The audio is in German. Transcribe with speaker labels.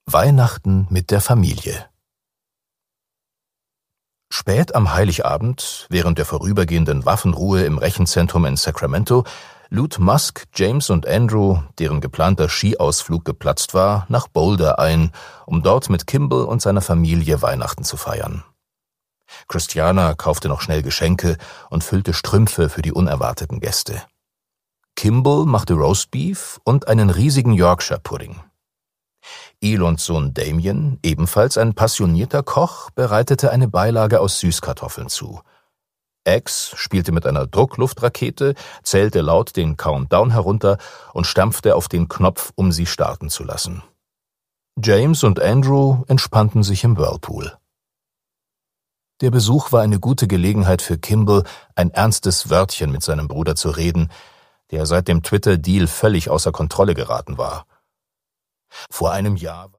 Speaker 1: Weihnachten mit der Familie. Spät am Heiligabend, während der vorübergehenden Waffenruhe im Rechenzentrum in Sacramento, lud Musk, James und Andrew, deren geplanter Skiausflug geplatzt war, nach Boulder ein, um dort mit Kimball und seiner Familie Weihnachten zu feiern. Christiana kaufte noch schnell Geschenke und füllte Strümpfe für die unerwarteten Gäste. Kimball machte Roastbeef und einen riesigen Yorkshire-Pudding. Elons Sohn Damien, ebenfalls ein passionierter Koch, bereitete eine Beilage aus Süßkartoffeln zu. X spielte mit einer Druckluftrakete, zählte laut den Countdown herunter und stampfte auf den Knopf, um sie starten zu lassen. James und Andrew entspannten sich im Whirlpool. Der Besuch war eine gute Gelegenheit für Kimball, ein ernstes Wörtchen mit seinem Bruder zu reden, der seit dem Twitter-Deal völlig außer Kontrolle geraten war. Vor einem Jahr